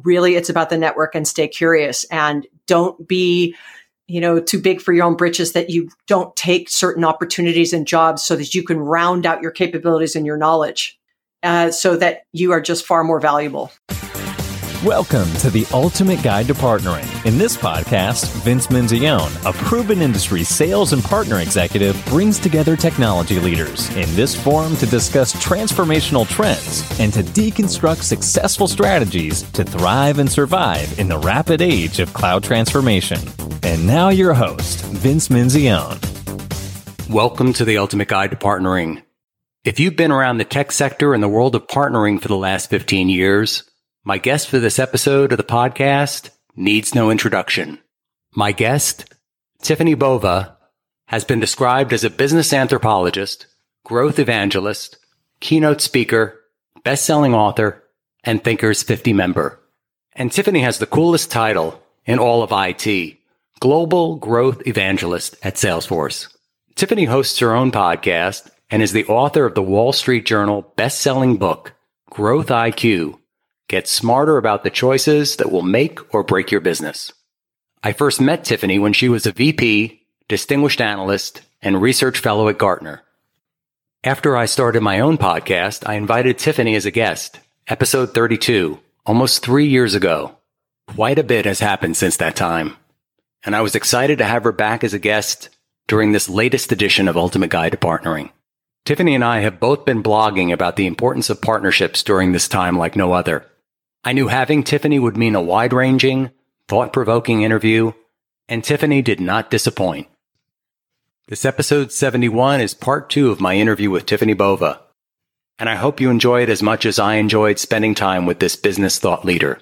really it's about the network and stay curious and don't be, too big for your own britches, that you don't take certain opportunities and jobs so that you can round out your capabilities and your knowledge so that you are just far more valuable. Welcome to the Ultimate Guide to Partnering. In this podcast, Vince Menzione, a proven industry sales and partner executive, brings together technology leaders in this forum to discuss transformational trends and to deconstruct successful strategies to thrive and survive in the rapid age of cloud transformation. And now your host, Vince Menzione. Welcome to the Ultimate Guide to Partnering. If you've been around the tech sector and the world of partnering for the last 15 years, my guest for this episode of the podcast needs no introduction. My guest, Tiffany Bova, has been described as a business anthropologist, growth evangelist, keynote speaker, best-selling author, and Thinkers 50 member. And Tiffany has the coolest title in all of IT, Global Growth Evangelist at Salesforce. Tiffany hosts her own podcast and is the author of the Wall Street Journal best-selling book, Growth IQ. Get smarter about the choices that will make or break your business. I first met Tiffany when she was a VP, distinguished analyst, and research fellow at Gartner. After I started my own podcast, I invited Tiffany as a guest, episode 32, almost 3 years ago. Quite a bit has happened since that time, and I was excited to have her back as a guest during this latest edition of Ultimate Guide to Partnering. Tiffany and I have both been blogging about the importance of partnerships during this time like no other. I knew having Tiffany would mean a wide-ranging, thought-provoking interview, and Tiffany did not disappoint. This episode 71 is part 2 of my interview with Tiffany Bova, and I hope you enjoy it as much as I enjoyed spending time with this business thought leader.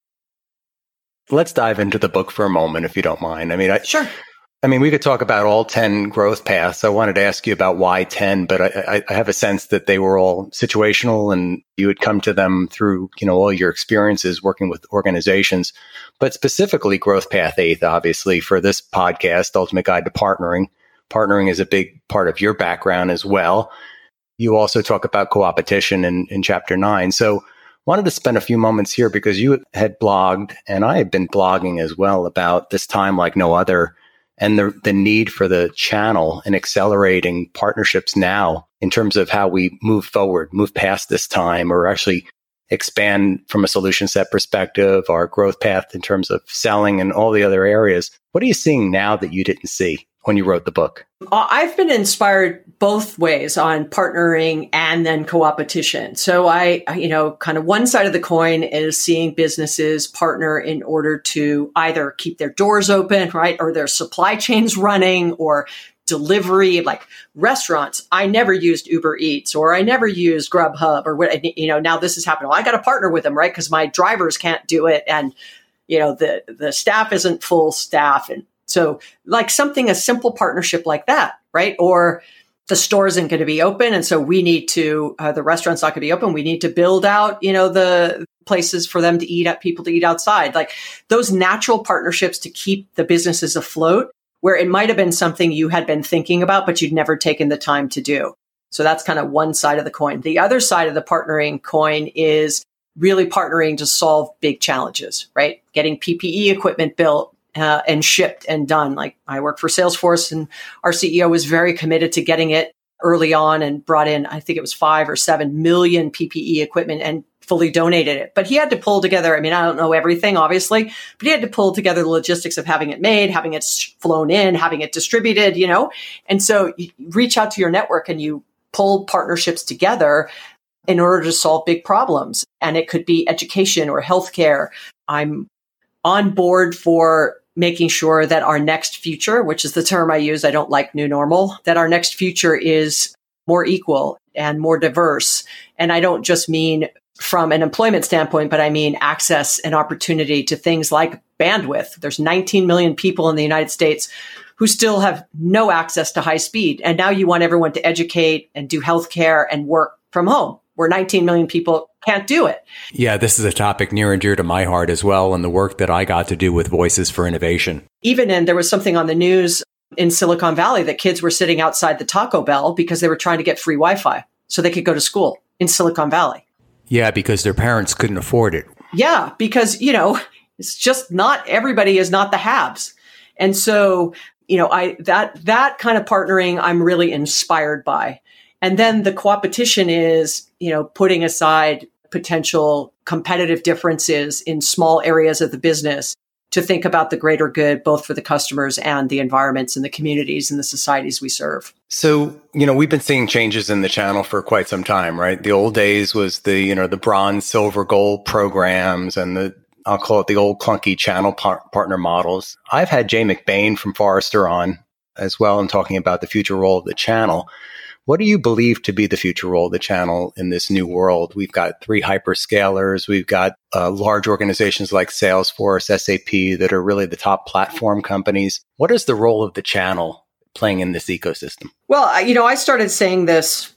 Let's dive into the book for a moment, if you don't mind. Sure. We could talk about all 10 growth paths. I wanted to ask you about why 10, but I have a sense that they were all situational and you would come to them through, all your experiences working with organizations. But specifically, Growth Path 8, obviously, for this podcast, Ultimate Guide to Partnering. Partnering is a big part of your background as well. You also talk about co-opetition in Chapter 9. So wanted to spend a few moments here because you had blogged, and I had been blogging as well, about this time like no other, and the need for the channel and accelerating partnerships now in terms of how we move forward, move past this time, or actually expand from a solution set perspective, our growth path in terms of selling and all the other areas. What are you seeing now that you didn't see when you wrote the book? I've been inspired both ways on partnering and then co-opetition. So I kind of one side of the coin is seeing businesses partner in order to either keep their doors open, right, or their supply chains running, or delivery, like restaurants. I never used Uber Eats, or I never used Grubhub, or what, now this is happening. Well, I got to partner with them, right? Because my drivers can't do it. And, the staff isn't full staff. And so like something, a simple partnership like that, right? Or the store isn't going to be open. And so we need to, the restaurant's not going to be open. We need to build out, the places for them to eat at, people to eat outside, like those natural partnerships to keep the businesses afloat, where it might have been something you had been thinking about, but you'd never taken the time to do. So that's kind of one side of the coin. The other side of the partnering coin is really partnering to solve big challenges, right? Getting PPE equipment built, and shipped and done. Like I work for Salesforce, and our CEO was very committed to getting it early on and brought in, I think it was 5 or 7 million PPE equipment and fully donated it. But he had to pull together, I don't know everything, obviously, but he had to pull together the logistics of having it made, having it flown in, having it distributed, And so you reach out to your network and you pull partnerships together in order to solve big problems. And it could be education or healthcare. I'm on board for making sure that our next future, which is the term I use, I don't like new normal, that our next future is more equal and more diverse. And I don't just mean from an employment standpoint, but I mean access and opportunity to things like bandwidth. There's 19 million people in the United States who still have no access to high speed. And now you want everyone to educate and do healthcare and work from home, where 19 million people can't do it. Yeah, this is a topic near and dear to my heart as well, and the work that I got to do with Voices for Innovation. There was something on the news in Silicon Valley that kids were sitting outside the Taco Bell because they were trying to get free Wi-Fi so they could go to school in Silicon Valley. Yeah, because their parents couldn't afford it. Yeah, because, it's just not everybody is not the haves. And so, that kind of partnering I'm really inspired by. And then the co-opetition is, putting aside potential competitive differences in small areas of the business to think about the greater good, both for the customers and the environments and the communities and the societies we serve. So, we've been seeing changes in the channel for quite some time, right? The old days was the bronze, silver, gold programs and I'll call it the old clunky channel partner models. I've had Jay McBain from Forrester on as well and talking about the future role of the channel. What do you believe to be the future role of the channel in this new world? We've got 3 hyperscalers. We've got large organizations like Salesforce, SAP that are really the top platform companies. What is the role of the channel playing in this ecosystem? Well, I started saying this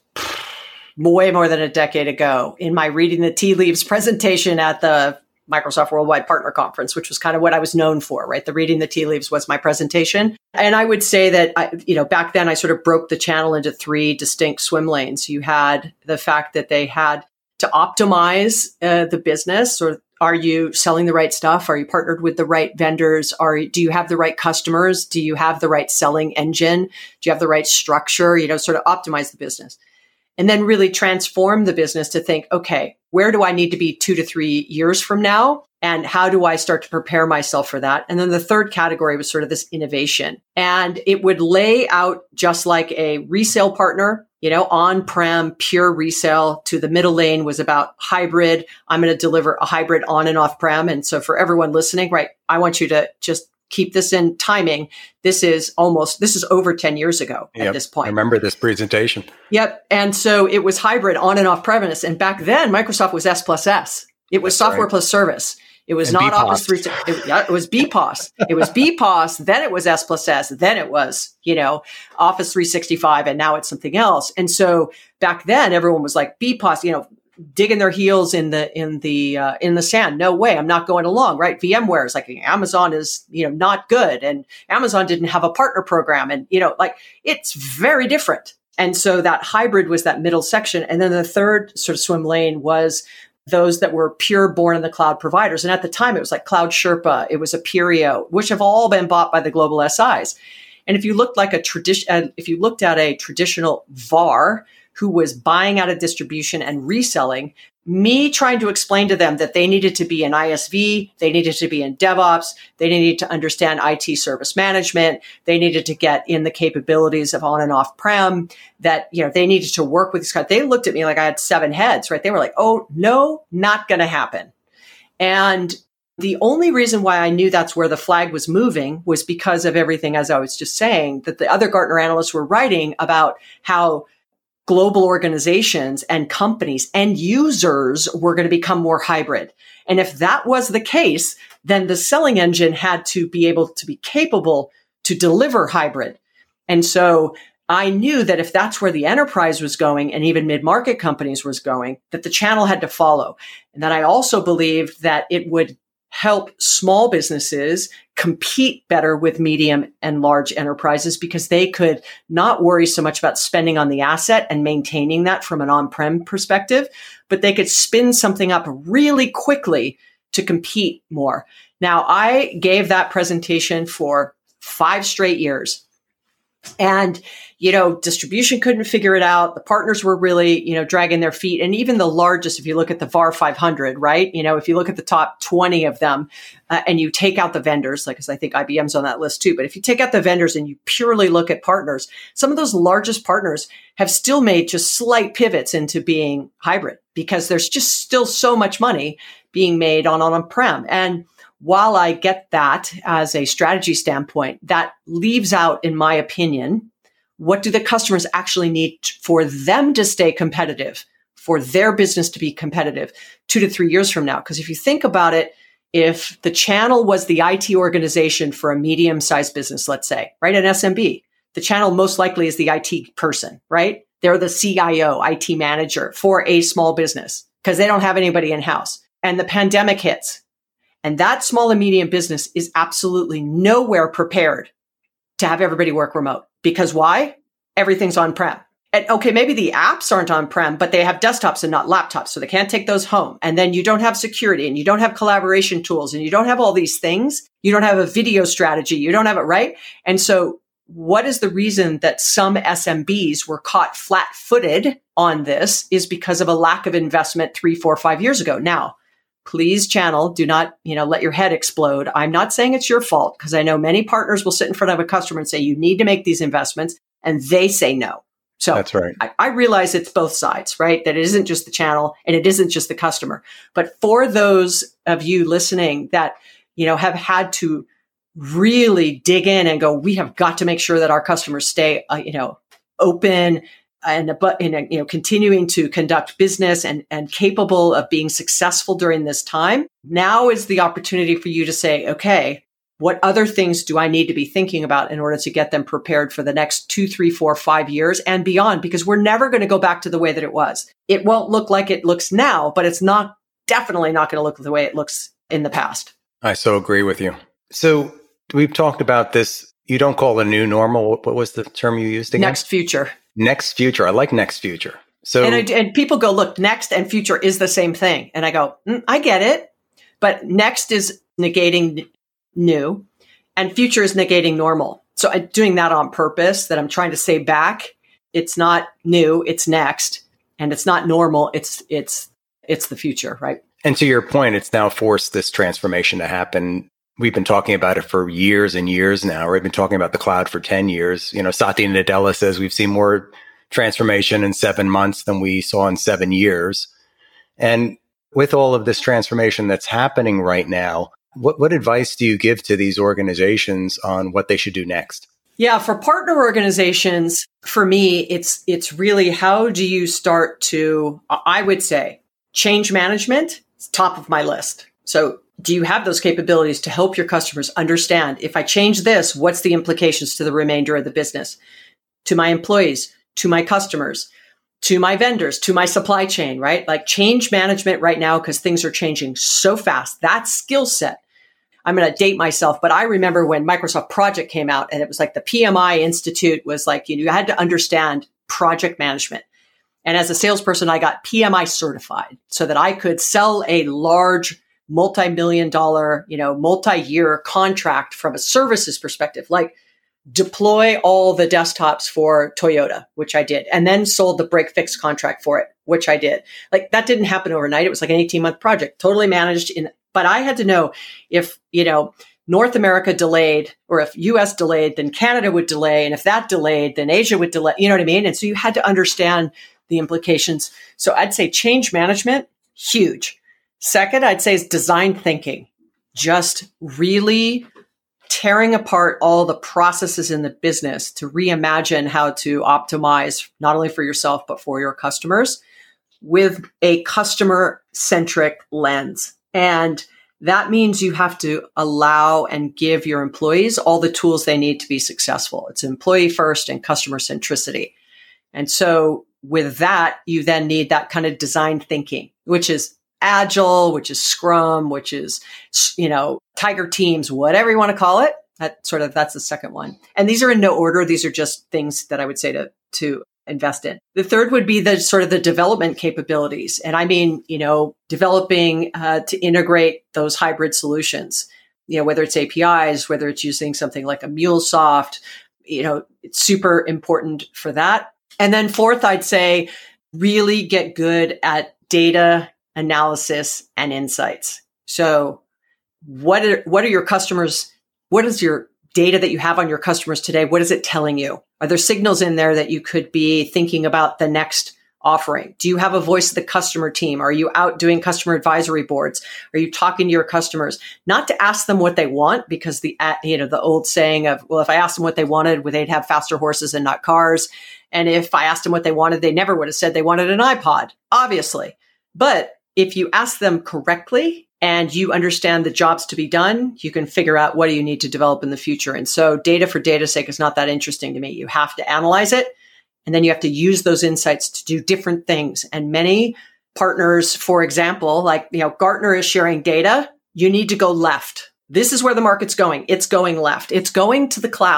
way more than a decade ago in my Reading the Tea Leaves presentation at the Microsoft Worldwide Partner Conference, which was kind of what I was known for, right? The Reading the Tea Leaves was my presentation. And I would say that, back then I sort of broke the channel into 3 distinct swim lanes. You had the fact that they had to optimize the business, or are you selling the right stuff? Are you partnered with the right vendors? Do you have the right customers? Do you have the right selling engine? Do you have the right structure? Sort of optimize the business. And then really transform the business to think, okay, where do I need to be 2 to 3 years from now? And how do I start to prepare myself for that? And then the third category was sort of this innovation. And it would lay out just like a resale partner, on-prem, pure resale. To the middle lane was about hybrid. I'm going to deliver a hybrid on and off-prem. And so for everyone listening, right, I want you to just keep this in timing. This is over 10 years ago at this point. I remember this presentation. Yep. And so it was hybrid on and off premise. And back then, Microsoft was S+S. It was software plus service. It was not Office 365. It was BPOS. It was BPOS. Then it was S+S. Then it was, Office 365. And now it's something else. And so back then, everyone was like BPOS, digging their heels in the sand. No way, I'm not going along, right? VMware is like Amazon is, not good, and Amazon didn't have a partner program, and it's very different. And so that hybrid was that middle section, and then the third sort of swim lane was those that were pure born in the cloud providers. And at the time, it was like Cloud Sherpa, it was Aperio, which have all been bought by the global SIs. And if you looked at a traditional VAR who was buying out of distribution and reselling, me trying to explain to them that they needed to be in ISV, they needed to be in DevOps, they needed to understand IT service management, they needed to get in the capabilities of on and off prem, that, they needed to work with these guys. They looked at me like I had 7 heads, right? They were like, oh, no, not going to happen. And the only reason why I knew that's where the flag was moving was because of everything, as I was just saying, that the other Gartner analysts were writing about how global organizations and companies and users were going to become more hybrid. And if that was the case, then the selling engine had to be able to be capable to deliver hybrid. And so I knew that if that's where the enterprise was going and even mid-market companies was going, that the channel had to follow. And that I also believed that it would help small businesses compete better with medium and large enterprises because they could not worry so much about spending on the asset and maintaining that from an on-prem perspective, but they could spin something up really quickly to compete more. Now, I gave that presentation for 5 straight years. And, distribution couldn't figure it out. The partners were really, dragging their feet. And even the largest, if you look at the VAR 500, right? If you look at the top 20 of them and you take out the vendors, because I think IBM's on that list too. But if you take out the vendors and you purely look at partners, some of those largest partners have still made just slight pivots into being hybrid because there's just still so much money being made on-prem. And while I get that as a strategy standpoint, that leaves out, in my opinion, what do the customers actually need for them to stay competitive, for their business to be competitive 2 to 3 years from now? Because if you think about it, if the channel was the IT organization for a medium-sized business, let's say, right, an SMB, the channel most likely is the IT person, right? They're the CIO, IT manager for a small business because they don't have anybody in-house. And the pandemic hits. And that small and medium business is absolutely nowhere prepared to have everybody work remote. Because why? Everything's on-prem. And okay, maybe the apps aren't on-prem, but they have desktops and not laptops, so they can't take those home. And then you don't have security, and you don't have collaboration tools, and you don't have all these things. You don't have a video strategy. You don't have it, right? And so what is the reason that some SMBs were caught flat-footed on this is because of a lack of investment 3, 4, 5 years ago. Now, please, channel, do not, let your head explode. I'm not saying it's your fault, because I know many partners will sit in front of a customer and say, you need to make these investments, and they say no. So that's right. I realize it's both sides, right? That it isn't just the channel and it isn't just the customer. But for those of you listening that, have had to really dig in and go, we have got to make sure that our customers stay, open and continuing to conduct business and capable of being successful during this time. Now is the opportunity for you to say, okay, what other things do I need to be thinking about in order to get them prepared for the next 2, 3, 4, 5 years and beyond? Because we're never going to go back to the way that it was. It won't look like it looks now, but it's definitely not going to look the way it looks in the past. I so agree with you. So we've talked about this. You don't call it a new normal. What was the term you used again? Next future. Next future. I like next future. So and people go, look, next and future is the same thing. And I go, I get it. But next is negating new, and future is negating normal. So I'm doing that on purpose, that I'm trying to say back, it's not new, it's next, and it's not normal, it's the future, right? And to your point, it's now forced this transformation to happen. We've been talking about it for years and years now. We've been talking about the cloud for 10 years. Satya Nadella says we've seen more transformation in 7 months than we saw in 7 years. And with all of this transformation that's happening right now, what advice do you give to these organizations on what they should do next? Yeah, for partner organizations, for me, it's really how do you start to, I would say, change management is top of my list. So do you have those capabilities to help your customers understand, if I change this, what's the implications to the remainder of the business, to my employees, to my customers, to my vendors, to my supply chain, right? Like change management right now, because things are changing so fast. That skill set, I'm going to date myself, but I remember when Microsoft Project came out, and it was like the PMI Institute was like, you had to understand project management. And as a salesperson, I got PMI certified so that I could sell a large multi-million-dollar, multi-year contract from a services perspective, like deploy all the desktops for Toyota, which I did, and then sold the break fix contract for it, which I did. Like that didn't happen overnight. It was like an 18-month project, totally managed but I had to know if, North America delayed, or if US delayed, then Canada would delay. And if that delayed, then Asia would delay. You know what I mean? And so you had to understand the implications. So I'd say change management, huge. Second, I'd say is design thinking, just really tearing apart all the processes in the business to reimagine how to optimize not only for yourself, but for your customers with a customer-centric lens. And that means you have to allow and give your employees all the tools they need to be successful. It's employee first and customer centricity. And so with that, you then need that kind of design thinking, which is Agile, which is Scrum, which is, Tiger Teams, whatever you want to call it. That's the second one. And these are in no order. These are just things that I would say to invest in. The third would be the sort of the development capabilities. And I mean, developing to integrate those hybrid solutions, whether it's APIs, whether it's using something like a MuleSoft, it's super important for that. And then fourth, I'd say really get good at data analysis and insights. So what are your customers? What is your data that you have on your customers today? What is it telling you? Are there signals in there that you could be thinking about the next offering? Do you have a voice of the customer team? Are you out doing customer advisory boards? Are you talking to your customers? Not to ask them what they want, because the old saying of, well, if I asked them what they wanted, they'd have faster horses and not cars. And if I asked them what they wanted, they never would have said they wanted an iPod, obviously. But if you ask them correctly and you understand the jobs to be done, you can figure out what do you need to develop in the future. And so data for data's sake is not that interesting to me. You have to analyze it, and then you have to use those insights to do different things. And many partners, for example, like, Gartner is sharing data. You need to go left. This is where the market's going. It's going left. It's going to the cloud.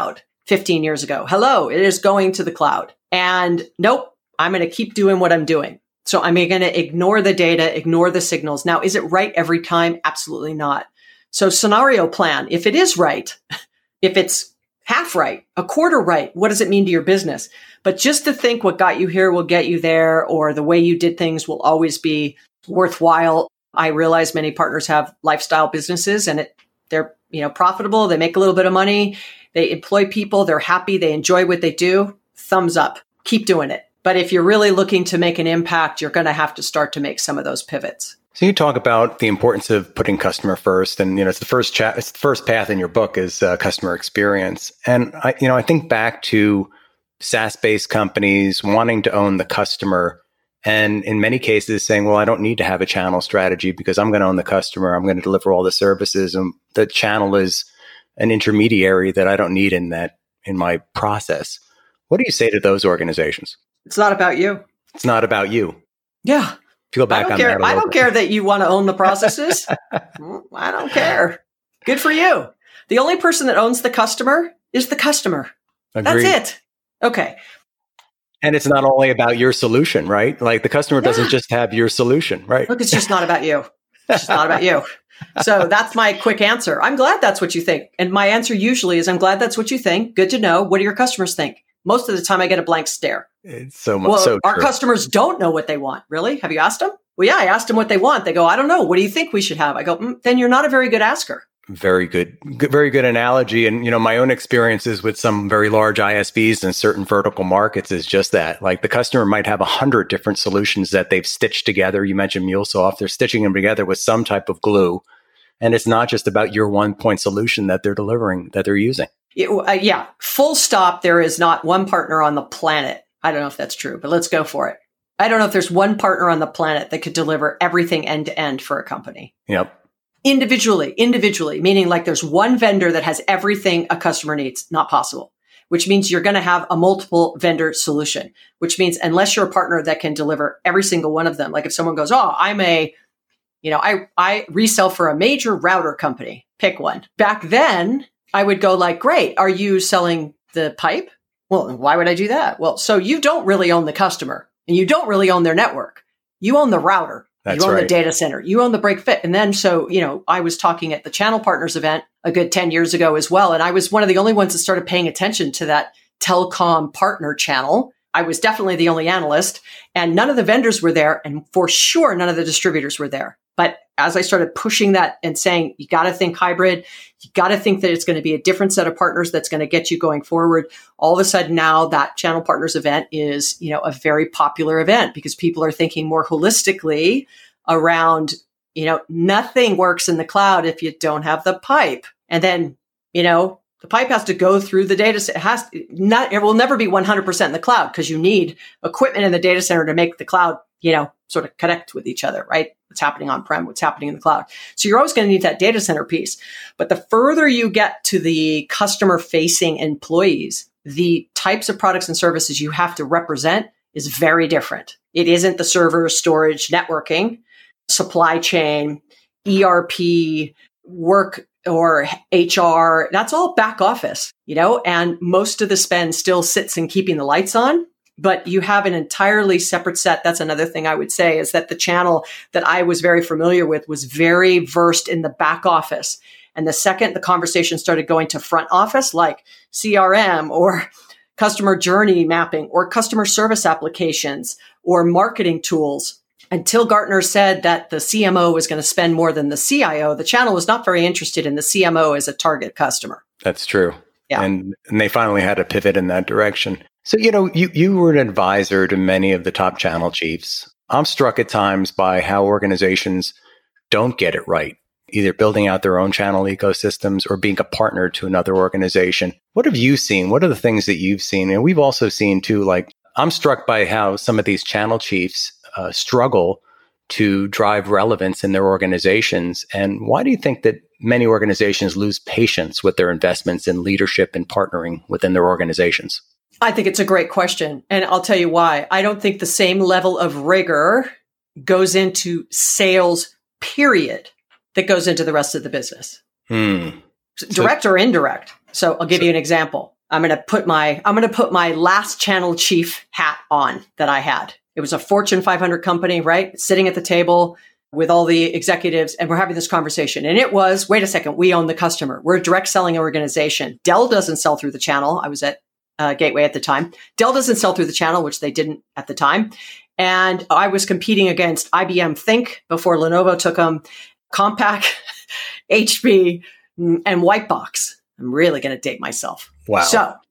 15 years ago. Hello, it is going to the cloud. And nope, I'm going to keep doing what I'm doing. So I'm going to ignore the data, ignore the signals. Now, is it right every time? Absolutely not. So scenario plan, if it is right, if it's half right, a quarter right, what does it mean to your business? But just to think what got you here will get you there, or the way you did things will always be worthwhile. I realize many partners have lifestyle businesses and they're profitable. They make a little bit of money. They employ people. They're happy. They enjoy what they do. Thumbs up. Keep doing it. But if you're really looking to make an impact, you're going to have to start to make some of those pivots. So you talk about the importance of putting customer first, and it's the first it's the first path in your book is customer experience. And I think back to SaaS-based companies wanting to own the customer, and in many cases saying, "Well, I don't need to have a channel strategy because I'm going to own the customer. I'm going to deliver all the services, and the channel is an intermediary that I don't need in my process." What do you say to those organizations? It's not about you. It's not about you. Yeah. If you go back on that a little I don't care that you want to own the processes. I don't care. Good for you. The only person that owns the customer is the customer. Agreed. That's it. Okay. And it's not only about your solution, right? Like the customer doesn't just have your solution, right? Look, it's just not about you. It's just not about you. So that's my quick answer. I'm glad that's what you think. And my answer usually is, I'm glad that's what you think. Good to know. What do your customers think? Most of the time I get a blank stare. It's so much. So our true. customers don't know what they want. Really? Have you asked them? Well, yeah, I asked them what they want. They go, I don't know. What do you think we should have? I go, then you're not a very good asker. Very good. Very good analogy. And, my own experiences with some very large ISVs in certain vertical markets is just that. Like the customer might have 100 different solutions that they've stitched together. You mentioned MuleSoft. They're stitching them together with some type of glue. And it's not just about your one point solution that they're delivering, that they're using. Yeah. Full stop. There is not one partner on the planet. I don't know if that's true, but let's go for it. I don't know if there's one partner on the planet that could deliver everything end to end for a company. Yep. Individually, meaning like there's one vendor that has everything a customer needs. Not possible, which means you're going to have a multiple vendor solution, which means unless you're a partner that can deliver every single one of them, like if someone goes, I resell for a major router company, pick one. Back then, I would go like, great, are you selling the pipe? Well, why would I do that? Well, so you don't really own the customer and you don't really own their network. You own the router. That's you own right. the data center. You own the break fit. And then, I was talking at the Channel Partners event a good 10 years ago as well. And I was one of the only ones that started paying attention to that telecom partner channel. I was definitely the only analyst, and none of the vendors were there. And for sure, none of the distributors were there. But as I started pushing that and saying, you got to think hybrid, you got to think that it's going to be a different set of partners that's going to get you going forward. All of a sudden now that Channel Partners event is, a very popular event because people are thinking more holistically around, nothing works in the cloud if you don't have the pipe. And then, the pipe has to go through the data center. It will never be 100% in the cloud because you need equipment in the data center to make the cloud, sort of connect with each other, right? What's happening on-prem, what's happening in the cloud. So you're always going to need that data center piece. But the further you get to the customer-facing employees, the types of products and services you have to represent is very different. It isn't the server, storage, networking, supply chain, ERP, work, or HR. That's all back office, and most of the spend still sits in keeping the lights on. But you have an entirely separate set. That's another thing I would say is that the channel that I was very familiar with was very versed in the back office. And the second the conversation started going to front office, like CRM or customer journey mapping or customer service applications or marketing tools, until Gartner said that the CMO was going to spend more than the CIO, the channel was not very interested in the CMO as a target customer. That's true. Yeah. And they finally had to pivot in that direction. So, you were an advisor to many of the top channel chiefs. I'm struck at times by how organizations don't get it right, either building out their own channel ecosystems or being a partner to another organization. What have you seen? What are the things that you've seen? And we've also seen too, like I'm struck by how some of these channel chiefs struggle to drive relevance in their organizations. And why do you think that many organizations lose patience with their investments in leadership and partnering within their organizations? I think it's a great question. And I'll tell you why. I don't think the same level of rigor goes into sales, period, that goes into the rest of the business. Direct or indirect. So I'll give you an example. I'm going to put my last channel chief hat on that I had. It was a Fortune 500 company, right? Sitting at the table with all the executives, and we're having this conversation. And it was, wait a second, we own the customer. We're a direct selling organization. Dell doesn't sell through the channel. I was at Gateway at the time. Dell doesn't sell through the channel, which they didn't at the time. And I was competing against IBM Think before Lenovo took them, Compaq, HP, and Whitebox. I'm really going to date myself. Wow.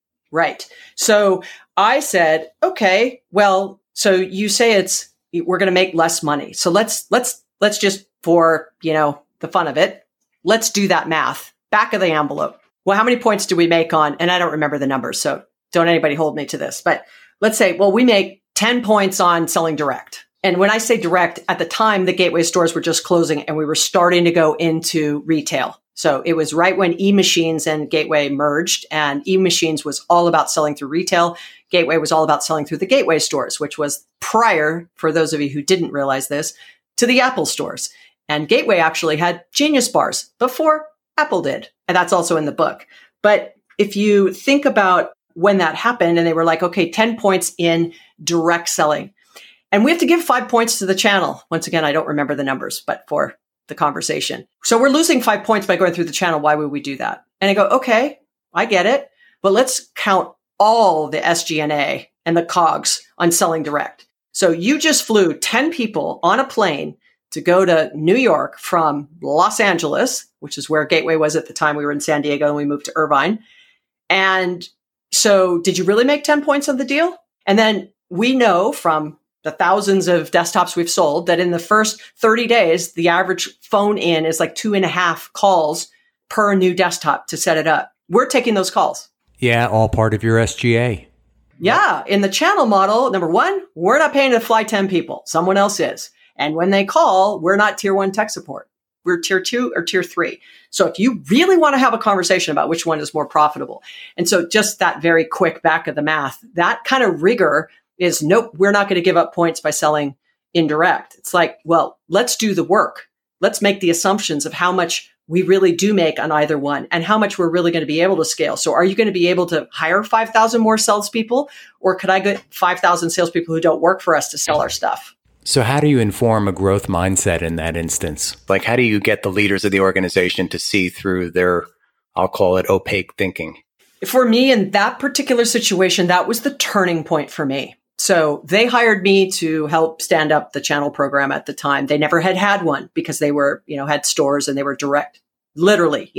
So I said, okay, well, so you say we're going to make less money. So let's just, for, the fun of it, let's do that math. Back of the envelope. Well, how many points do we make on, and I don't remember the numbers, so don't anybody hold me to this, but let's say, well, we make 10 points on selling direct. And when I say direct, at the time, the Gateway stores were just closing and we were starting to go into retail. So it was right when eMachines and Gateway merged, and eMachines was all about selling through retail. Gateway was all about selling through the Gateway stores, which was prior, for those of you who didn't realize this, to the Apple stores. And Gateway actually had Genius bars before Apple did. And that's also in the book. But if you think about when that happened and they were like, okay, 10 points in direct selling. And we have to give 5 points to the channel. Once again, I don't remember the numbers, but for the conversation. So we're losing 5 points by going through the channel. Why would we do that? And I go, okay, I get it. But let's count all the SG&A and the COGS on selling direct. So you just flew 10 people on a plane to go to New York from Los Angeles, which is where Gateway was at the time. We were in San Diego and we moved to Irvine. And so did you really make 10 points on the deal? And then we know from the thousands of desktops we've sold that in the first 30 days, the average phone in is like 2.5 calls per new desktop to set it up. We're taking those calls. Yeah, all part of your SGA. Yeah. In the channel model, number one, we're not paying to fly 10 people. Someone else is. And when they call, we're not tier 1 tech support. We're tier 2 or tier 3. So if you really want to have a conversation about which one is more profitable. And so just that very quick back of the math, that kind of rigor is, nope, we're not going to give up points by selling indirect. It's like, well, let's do the work. Let's make the assumptions of how much we really do make on either one and how much we're really going to be able to scale. So are you going to be able to hire 5,000 more salespeople, or could I get 5,000 salespeople who don't work for us to sell our stuff? So how do you inform a growth mindset in that instance? Like, how do you get the leaders of the organization to see through their, I'll call it, opaque thinking? For me, in that particular situation, that was the turning point for me. So they hired me to help stand up the channel program at the time. They never had one because they were, had stores and they were direct, literally,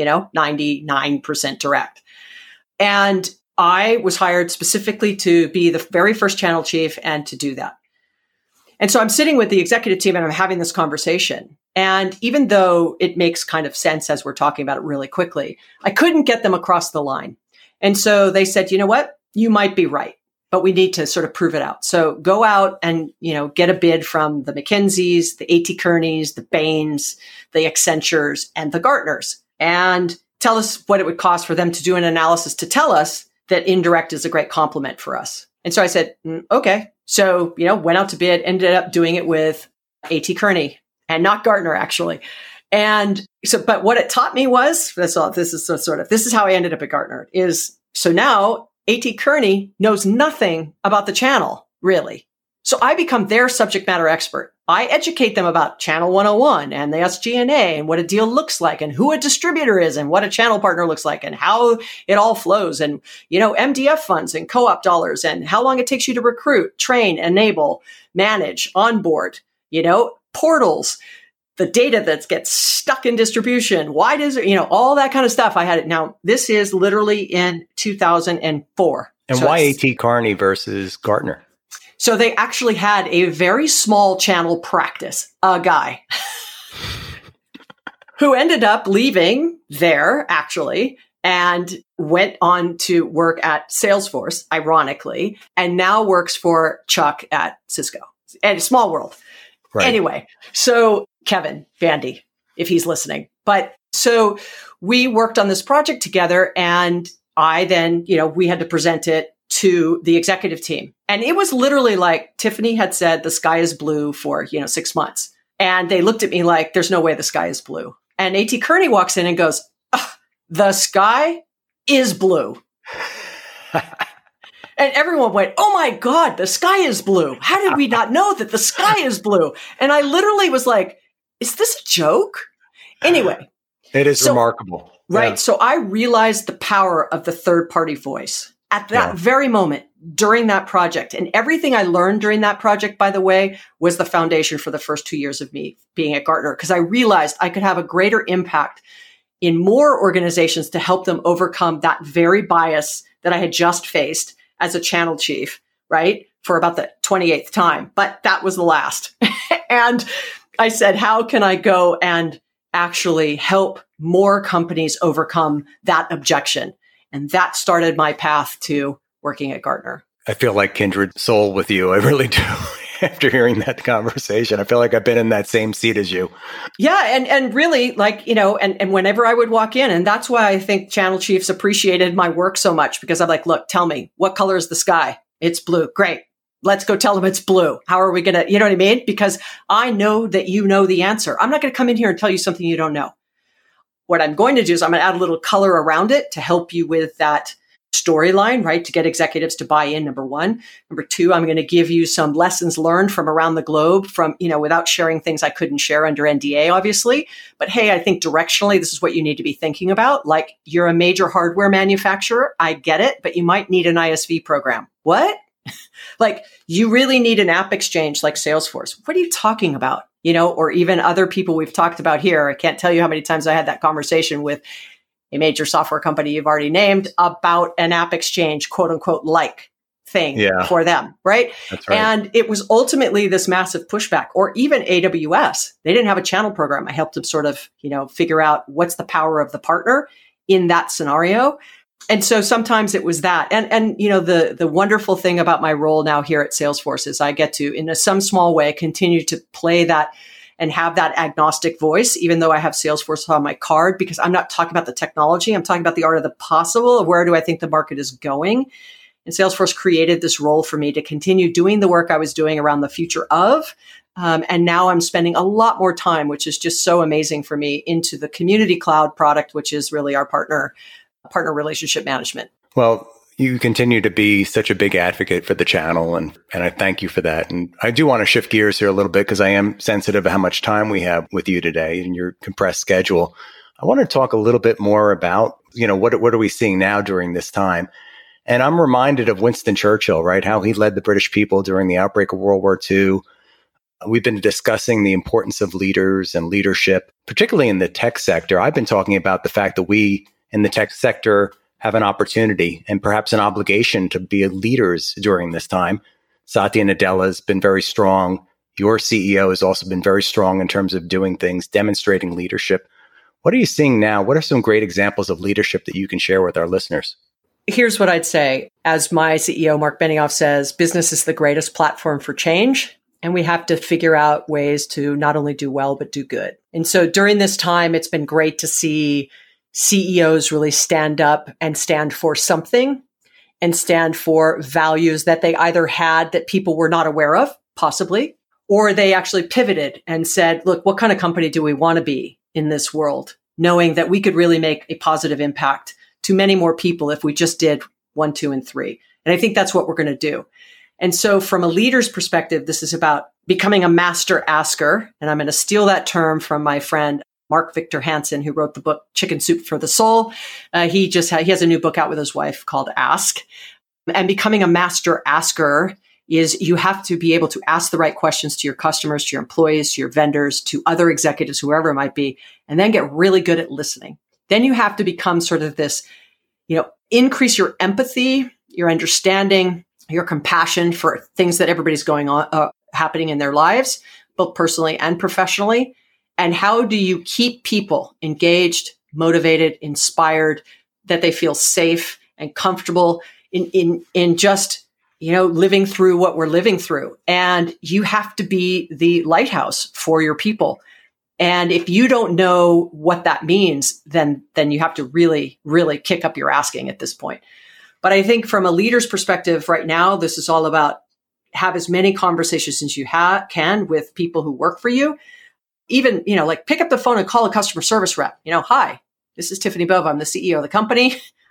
99% direct. And I was hired specifically to be the very first channel chief and to do that. And so I'm sitting with the executive team and I'm having this conversation. And even though it makes kind of sense as we're talking about it really quickly, I couldn't get them across the line. And so they said, you know what? You might be right, but we need to sort of prove it out. So go out and, get a bid from the McKinseys, the A.T. Kearneys, the Bains, the Accentures, and the Gartners, and tell us what it would cost for them to do an analysis to tell us that indirect is a great complement for us. And so I said, okay. So, went out to bid, ended up doing it with A.T. Kearney and not Gartner, actually. And so, but what it taught me was, this is how I ended up at Gartner, is so now A.T. Kearney knows nothing about the channel, really. So I become their subject matter expert. I educate them about Channel 101 and the SG&A and what a deal looks like and who a distributor is and what a channel partner looks like and how it all flows and, MDF funds and co-op dollars and how long it takes you to recruit, train, enable, manage, onboard, portals, the data that gets stuck in distribution. Why does it, all that kind of stuff. I had it. Now, this is literally in 2004. And so why A.T. Kearney versus Gartner? So they actually had a very small channel practice, a guy who ended up leaving there, actually, and went on to work at Salesforce, ironically, and now works for Chuck at Cisco. And small world. Right. Anyway, so Kevin Bandy, if he's listening. But so we worked on this project together, and I then, we had to present it to the executive team. And it was literally like Tiffany had said, the sky is blue for, 6 months. And they looked at me like, there's no way the sky is blue. And A.T. Kearney walks in and goes, the sky is blue. And everyone went, oh my God, the sky is blue. How did we not know that the sky is blue? And I literally was like, is this a joke? Anyway. It is remarkable. Right. Yeah. So I realized the power of the third party voice at that very moment during that project. And everything I learned during that project, by the way, was the foundation for the first 2 years of me being at Gartner, because I realized I could have a greater impact in more organizations to help them overcome that very bias that I had just faced as a channel chief, right? For about the 28th time, but that was the last. And I said, how can I go and actually help more companies overcome that objection? And that started my path to working at Gartner. I feel like kindred soul with you. I really do. After hearing that conversation, I feel like I've been in that same seat as you. Yeah. And really, like, and whenever I would walk in, and that's why I think channel chiefs appreciated my work so much, because I'm like, look, tell me, what color is the sky? It's blue. Great. Let's go tell them it's blue. How are we going to, you know what I mean? Because I know that you know the answer. I'm not going to come in here and tell you something you don't know. What I'm going to do is I'm going to add a little color around it to help you with that storyline, right? To get executives to buy in, number one. Number two, I'm going to give you some lessons learned from around the globe from, without sharing things I couldn't share under NDA, obviously. But hey, I think directionally, this is what you need to be thinking about. Like, you're a major hardware manufacturer. I get it, but you might need an ISV program. What? Like, you really need an app exchange like Salesforce. What are you talking about? Or even other people we've talked about here. I can't tell you how many times I had that conversation with a major software company you've already named about an app exchange, quote unquote, like thing for them, right? That's right. And it was ultimately this massive pushback. Or even AWS, they didn't have a channel program. I helped them sort of, figure out what's the power of the partner in that scenario. And so sometimes it was that. And the wonderful thing about my role now here at Salesforce is I get to, in some small way, continue to play that and have that agnostic voice, even though I have Salesforce on my card, because I'm not talking about the technology. I'm talking about the art of the possible, of where do I think the market is going. And Salesforce created this role for me to continue doing the work I was doing around the future of. And now I'm spending a lot more time, which is just so amazing for me, into the Community Cloud product, which is really our partner relationship management. Well, you continue to be such a big advocate for the channel, and I thank you for that. And I do want to shift gears here a little bit because I am sensitive to how much time we have with you today in your compressed schedule. I want to talk a little bit more about, what are we seeing now during this time? And I'm reminded of Winston Churchill, right? How he led the British people during the outbreak of World War II. We've been discussing the importance of leaders and leadership, particularly in the tech sector. I've been talking about the fact that we in the tech sector have an opportunity and perhaps an obligation to be leaders during this time. Satya Nadella has been very strong. Your CEO has also been very strong in terms of doing things, demonstrating leadership. What are you seeing now? What are some great examples of leadership that you can share with our listeners? Here's what I'd say. As my CEO, Mark Benioff, says, business is the greatest platform for change. And we have to figure out ways to not only do well, but do good. And so during this time, it's been great to see CEOs really stand up and stand for something and stand for values that they either had that people were not aware of, possibly, or they actually pivoted and said, look, what kind of company do we want to be in this world? Knowing that we could really make a positive impact to many more people if we just did 1, 2, and 3. And I think that's what we're going to do. And so from a leader's perspective, this is about becoming a master asker. And I'm going to steal that term from my friend, Mark Victor Hansen, who wrote the book Chicken Soup for the Soul. He has a new book out with his wife called Ask. And becoming a master asker is you have to be able to ask the right questions to your customers, to your employees, to your vendors, to other executives, whoever it might be, and then get really good at listening. Then you have to become sort of this, increase your empathy, your understanding, your compassion for things that everybody's going on, happening in their lives, both personally and professionally. And how do you keep people engaged, motivated, inspired, that they feel safe and comfortable in just, living through what we're living through? And you have to be the lighthouse for your people. And if you don't know what that means, then you have to really, really kick up your asking at this point. But I think from a leader's perspective right now, this is all about have as many conversations as you can with people who work for you. Even, like pick up the phone and call a customer service rep. Hi, this is Tiffany Bova. I'm the CEO of the company.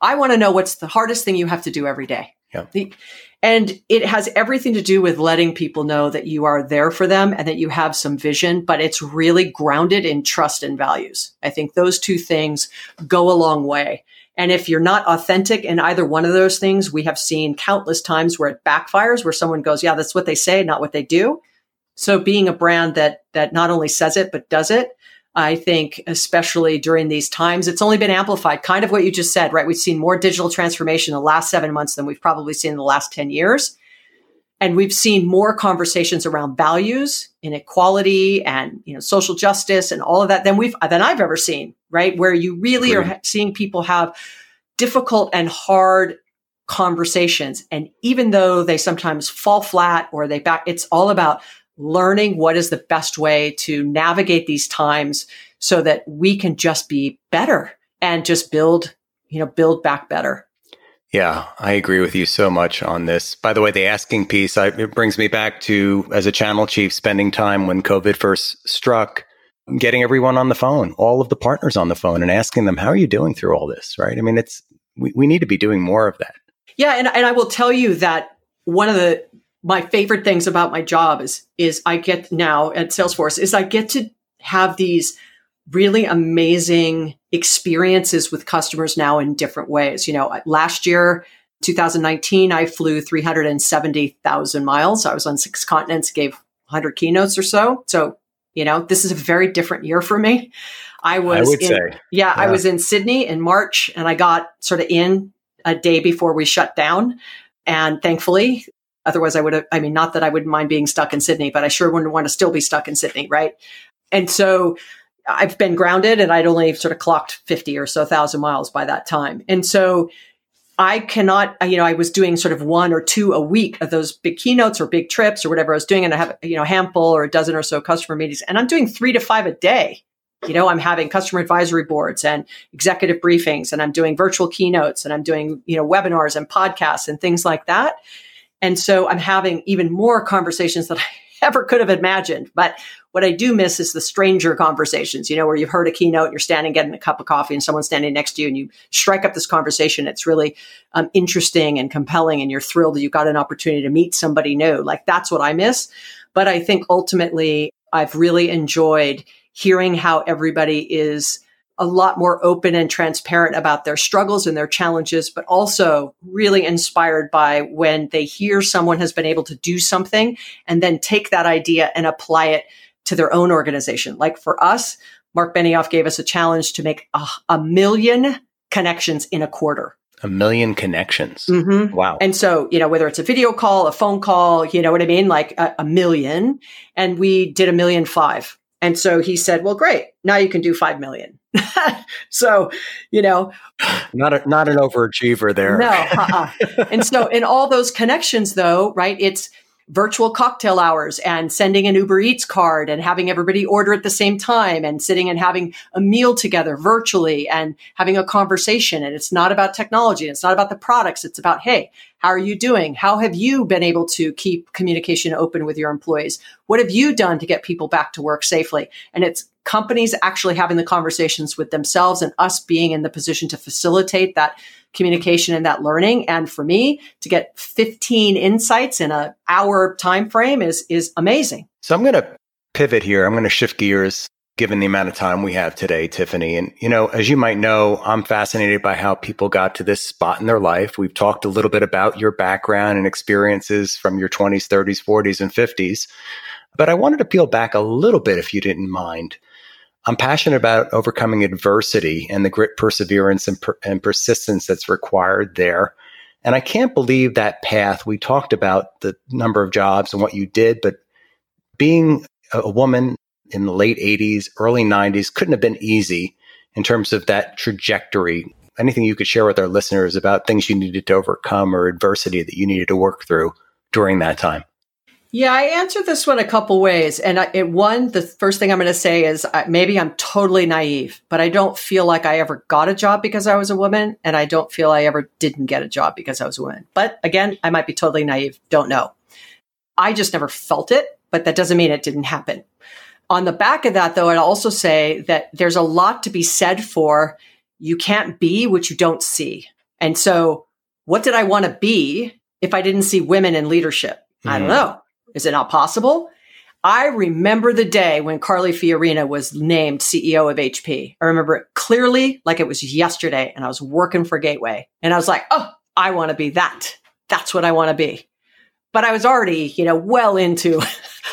I want to know what's the hardest thing you have to do every day. Yeah. And it has everything to do with letting people know that you are there for them and that you have some vision, but it's really grounded in trust and values. I think those two things go a long way. And if you're not authentic in either one of those things, we have seen countless times where it backfires, where someone goes, yeah, that's what they say, not what they do. So being a brand that not only says it, but does it, I think, especially during these times, it's only been amplified. Kind of what you just said, right? We've seen more digital transformation in the last 7 months than we've probably seen in the last 10 years. And we've seen more conversations around values, inequality, and social justice, and all of that than I've ever seen, right? Where you really are seeing people have difficult and hard conversations. And even though they sometimes fall flat or it's all about learning what is the best way to navigate these times so that we can just be better and just build back better. Yeah, I agree with you so much on this. By the way, the asking piece, it brings me back to, as a channel chief, spending time when COVID first struck, getting everyone on the phone, all of the partners on the phone, and asking them, how are you doing through all this, right? I mean, we need to be doing more of that. Yeah, and I will tell you that one of my favorite things about my job is I get now at Salesforce is I get to have these really amazing experiences with customers now in different ways. Last year, 2019, I flew 370,000 miles. I was on 6 continents, gave 100 keynotes or so. So, this is a very different year for me. I was in Sydney in March, and I got sort of in a day before we shut down. And thankfully, otherwise I would have, not that I wouldn't mind being stuck in Sydney, but I sure wouldn't want to still be stuck in Sydney, right? And so I've been grounded, and I'd only sort of clocked 50 or so thousand miles by that time. And so I cannot, I was doing sort of 1 or 2 a week of those big keynotes or big trips or whatever I was doing. And I have, a handful or a dozen or so customer meetings, and I'm doing 3 to 5 a day. I'm having customer advisory boards and executive briefings, and I'm doing virtual keynotes, and I'm doing, webinars and podcasts and things like that. And so I'm having even more conversations than I ever could have imagined. But what I do miss is the stranger conversations, where you've heard a keynote, and you're standing getting a cup of coffee, and someone's standing next to you, and you strike up this conversation. It's really interesting and compelling, and you're thrilled that you got an opportunity to meet somebody new. Like, that's what I miss. But I think ultimately I've really enjoyed hearing how everybody is a lot more open and transparent about their struggles and their challenges, but also really inspired by when they hear someone has been able to do something and then take that idea and apply it to their own organization. Like for us, Mark Benioff gave us a challenge to make a million connections in a quarter. 1 million connections. Mm-hmm. Wow. And so, whether it's a video call, a phone call, you know what I mean? Like a million. And we did 1.5 million. And so he said, well, great. Now you can do 5 million. So, not an overachiever there. No. And so in all those connections though, right, it's virtual cocktail hours and sending an Uber Eats card and having everybody order at the same time and sitting and having a meal together virtually and having a conversation. And it's not about technology. It's not about the products. It's about, hey, how are you doing? How have you been able to keep communication open with your employees? What have you done to get people back to work safely? And it's companies actually having the conversations with themselves and us being in the position to facilitate that communication and that learning. And for me, to get 15 insights in an hour time frame is amazing. So I'm going to pivot here. I'm going to shift gears given the amount of time we have today, Tiffany. And, as you might know, I'm fascinated by how people got to this spot in their life. We've talked a little bit about your background and experiences from your 20s, 30s, 40s, and 50s. But I wanted to peel back a little bit, if you didn't mind. I'm passionate about overcoming adversity and the grit, perseverance, and persistence that's required there. And I can't believe that path. We talked about the number of jobs and what you did, but being a woman in the late 80s, early 90s couldn't have been easy in terms of that trajectory. Anything you could share with our listeners about things you needed to overcome or adversity that you needed to work through during that time? Yeah, I answered this one a couple ways. And the first thing I'm going to say is maybe I'm totally naive, but I don't feel like I ever got a job because I was a woman. And I don't feel I ever didn't get a job because I was a woman. But again, I might be totally naive. Don't know. I just never felt it, but that doesn't mean it didn't happen. On the back of that, though, I'd also say that there's a lot to be said for you can't be what you don't see. And so what did I want to be if I didn't see women in leadership? I don't know. Is it not possible? I remember the day when Carly Fiorina was named CEO of HP. I remember it clearly like it was yesterday, and I was working for Gateway. And I was like, oh, I want to be that. That's what I want to be. But I was already, well into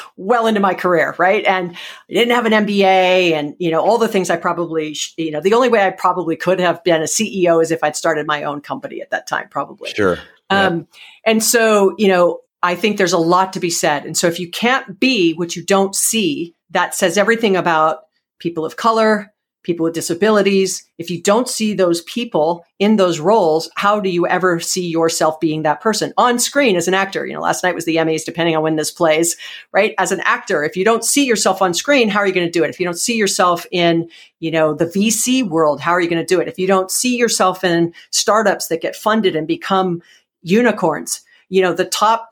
my career, right? And I didn't have an MBA and, all the things I probably, the only way I probably could have been a CEO is if I'd started my own company at that time, probably. Sure. And so, I think there's a lot to be said. And so if you can't be what you don't see, that says everything about people of color, people with disabilities. If you don't see those people in those roles, how do you ever see yourself being that person on screen as an actor? Last night was the Emmys, depending on when this plays, right? As an actor, if you don't see yourself on screen, how are you going to do it? If you don't see yourself in, the VC world, how are you going to do it? If you don't see yourself in startups that get funded and become unicorns, the top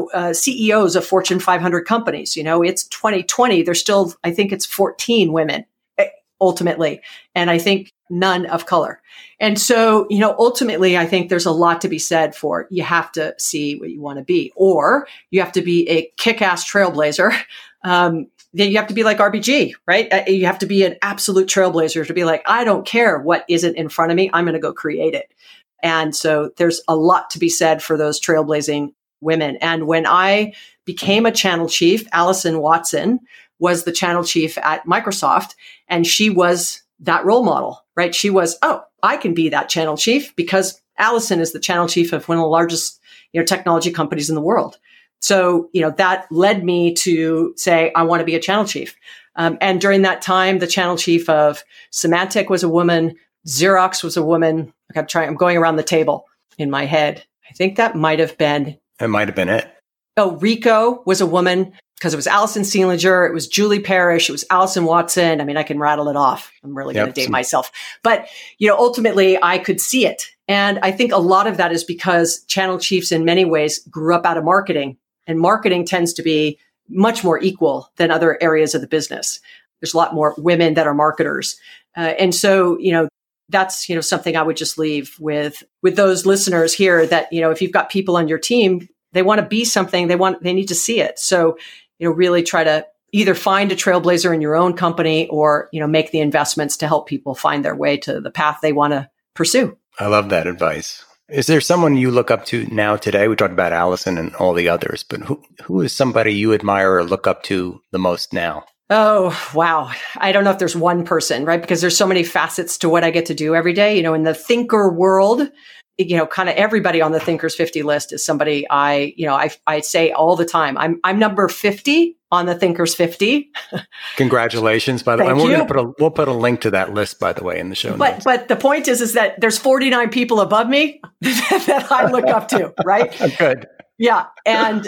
CEOs of Fortune 500 companies, it's 2020. There's still, I think it's 14 women ultimately. And I think none of color. And so, ultimately, I think there's a lot to be said for you have to see what you want to be, or you have to be a kick-ass trailblazer. Then you have to be like RBG, right? You have to be an absolute trailblazer to be like, I don't care what isn't in front of me. I'm going to go create it. And so there's a lot to be said for those trailblazing women. And when I became a channel chief, Allison Watson was the channel chief at Microsoft, and she was that role model, right? She was, oh, I can be that channel chief because Allison is the channel chief of one of the largest, technology companies in the world. So, that led me to say, I want to be a channel chief. And during that time, the channel chief of Symantec was a woman. Xerox was a woman. I'm going around the table in my head. I think that might have been. It might have been it. Oh, Ricoh was a woman because it was Allison Seelinger. It was Julie Parrish. It was Allison Watson. I mean, I can rattle it off. I'm really going to date myself. But, ultimately I could see it. And I think a lot of that is because channel chiefs in many ways grew up out of marketing, and marketing tends to be much more equal than other areas of the business. There's a lot more women that are marketers. And so, that's, something I would just leave with those listeners here that, if you've got people on your team, they want to be something, they need to see it. So, really try to either find a trailblazer in your own company or, make the investments to help people find their way to the path they want to pursue. I love that advice. Is there someone you look up to now today? We talked about Allison and all the others, but who is somebody you admire or look up to the most now? Oh, wow. I don't know if there's one person, right? Because there's so many facets to what I get to do every day. In the thinker world, kind of everybody on the Thinkers 50 list is somebody I say all the time, I'm number 50 on the Thinkers 50. Congratulations, by the way. We'll put a link to that list, by the way, in the show notes. But the point is that there's 49 people above me that I look up to, right? Good. Yeah. And,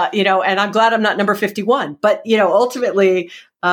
and I'm glad I'm not number 51, but, ultimately,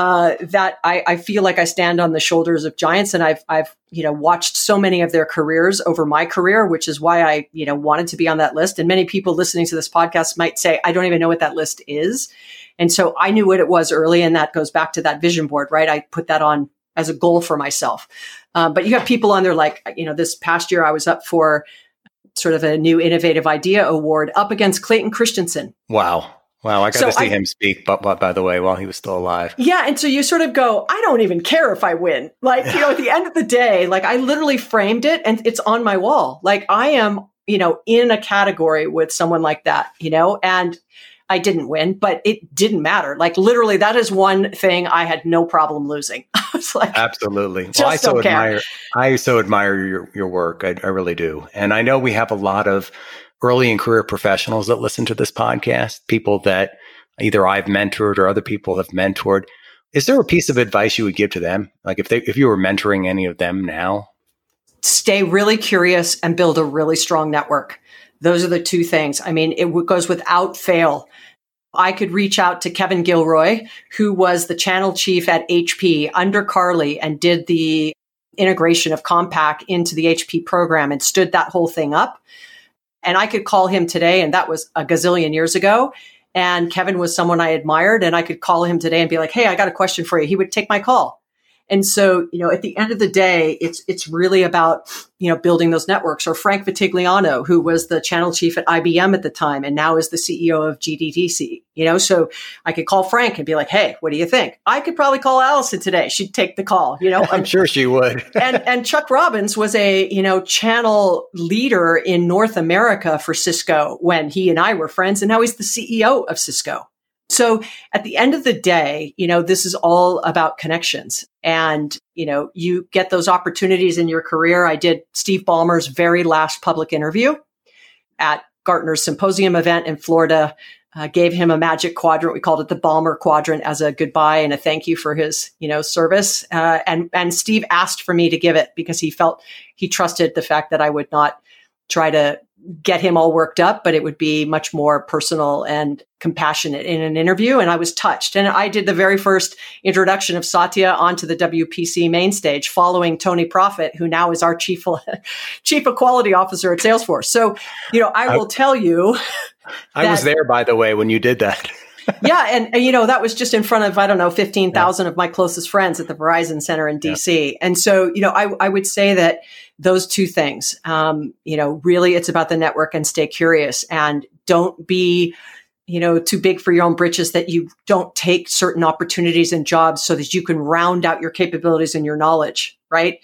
that I feel like I stand on the shoulders of giants, and I've watched so many of their careers over my career, which is why I, wanted to be on that list. And many people listening to this podcast might say, I don't even know what that list is. And so I knew what it was early. And that goes back to that vision board, right? I put that on as a goal for myself. But you have people on there like, this past year I was up for sort of a new innovative idea award up against Clayton Christensen. Wow. I got to see him speak, but by the way, while he was still alive. Yeah. And so you sort of go, I don't even care if I win. Like, at the end of the day, like I literally framed it and it's on my wall. Like I am, in a category with someone like that, and I didn't win, but it didn't matter. Like literally that is one thing I had no problem losing. I was like, absolutely. Well, I so admire your work. I really do. And I know we have a lot of early in career professionals that listen to this podcast, people that either I've mentored or other people have mentored. Is there a piece of advice you would give to them? Like if you were mentoring any of them now? Stay really curious and build a really strong network. Those are the two things. I mean, it goes without fail. I could reach out to Kevin Gilroy, who was the channel chief at HP under Carly and did the integration of Compaq into the HP program and stood that whole thing up. And I could call him today, and that was a gazillion years ago. And Kevin was someone I admired, and I could call him today and be like, hey, I got a question for you. He would take my call. And so, at the end of the day, it's really about, building those networks. Or Frank Vitigliano, who was the channel chief at IBM at the time and now is the CEO of GDDC, so I could call Frank and be like, hey, what do you think? I could probably call Allison today. She'd take the call, I'm sure she would. and Chuck Robbins was a, channel leader in North America for Cisco when he and I were friends. And now he's the CEO of Cisco. So at the end of the day, this is all about connections and, you get those opportunities in your career. I did Steve Ballmer's very last public interview at Gartner's symposium event in Florida, gave him a magic quadrant. We called it the Ballmer quadrant as a goodbye and a thank you for his, service. And Steve asked for me to give it because he felt he trusted the fact that I would not try to get him all worked up, but it would be much more personal and compassionate in an interview. And I was touched. And I did the very first introduction of Satya onto the WPC main stage following Tony Profit, who now is our chief equality officer at Salesforce. So, I will tell you. I was there, by the way, when you did that. Yeah. And, that was just in front of, 15,000 of my closest friends at the Verizon Center in DC. Yeah. And so, I would say that those two things, really it's about the network and stay curious and don't be, too big for your own britches that you don't take certain opportunities and jobs so that you can round out your capabilities and your knowledge, right?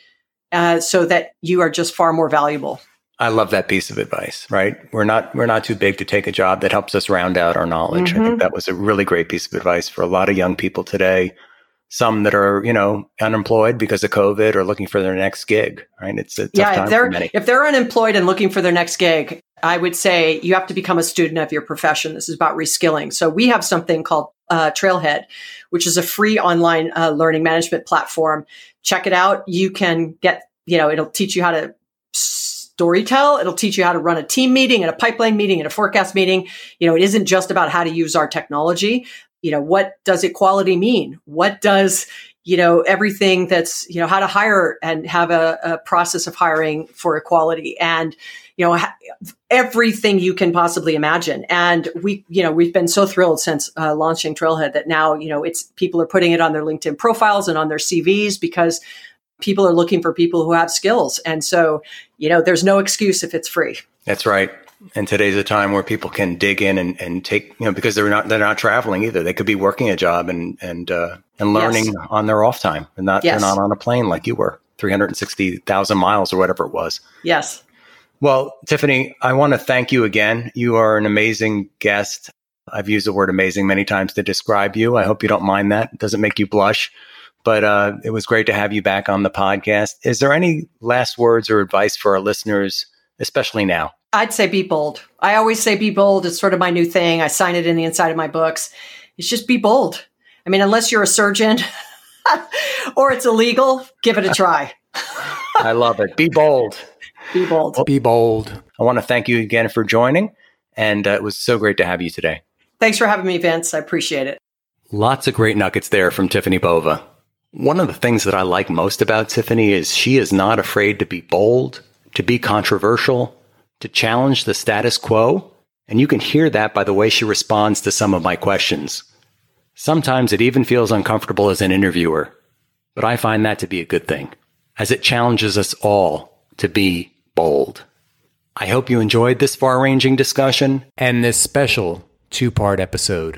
So that you are just far more valuable. I love that piece of advice, right? We're not too big to take a job that helps us round out our knowledge. Mm-hmm. I think that was a really great piece of advice for a lot of young people today. Some that are, unemployed because of COVID or looking for their next gig, right? It's a tough time for many. If they're unemployed and looking for their next gig, I would say you have to become a student of your profession. This is about reskilling. So we have something called Trailhead, which is a free online learning management platform. Check it out. You can get, it'll teach you how to storytell. It'll teach you how to run a team meeting and a pipeline meeting and a forecast meeting. It isn't just about how to use our technology. What does equality mean? What does, everything that's, how to hire and have a process of hiring for equality and, everything you can possibly imagine. And we've been so thrilled since launching Trailhead that now, people are putting it on their LinkedIn profiles and on their CVs because people are looking for people who have skills. And so, there's no excuse if it's free. That's right. And today's a time where people can dig in and take, because they're not traveling either. They could be working a job and learning yes. on their off time and yes. they're not on a plane like you were, 360,000 miles or whatever it was. Yes. Well, Tiffany, I want to thank you again. You are an amazing guest. I've used the word amazing many times to describe you. I hope you don't mind that. It doesn't make you blush, but it was great to have you back on the podcast. Is there any last words or advice for our listeners, especially now? I'd say be bold. I always say be bold. It's sort of my new thing. I sign it in the inside of my books. It's just be bold. I mean, unless you're a surgeon or it's illegal, give it a try. I love it. Be bold. Be bold. Be bold. I want to thank you again for joining. And it was so great to have you today. Thanks for having me, Vince. I appreciate it. Lots of great nuggets there from Tiffany Bova. One of the things that I like most about Tiffany is she is not afraid to be bold, to be controversial, to challenge the status quo, and you can hear that by the way she responds to some of my questions. Sometimes it even feels uncomfortable as an interviewer, but I find that to be a good thing, as it challenges us all to be bold. I hope you enjoyed this far-ranging discussion and this special two-part episode.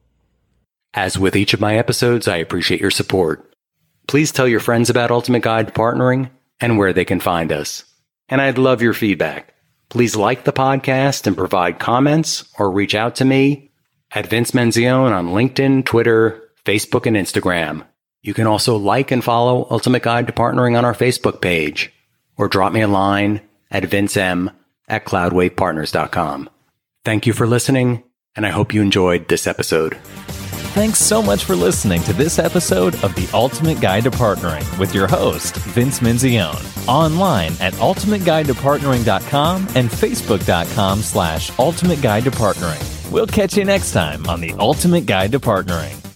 As with each of my episodes, I appreciate your support. Please tell your friends about Ultimate Guide to Partnering and where they can find us. And I'd love your feedback. Please like the podcast and provide comments or reach out to me at Vince Menzione on LinkedIn, Twitter, Facebook, and Instagram. You can also like and follow Ultimate Guide to Partnering on our Facebook page or drop me a line at vincem@cloudwavepartners.com. Thank you for listening, and I hope you enjoyed this episode. Thanks so much for listening to this episode of The Ultimate Guide to Partnering with your host, Vince Menzione. Online at ultimateguidetopartnering.com and facebook.com/ultimateguidetopartnering. We'll catch you next time on The Ultimate Guide to Partnering.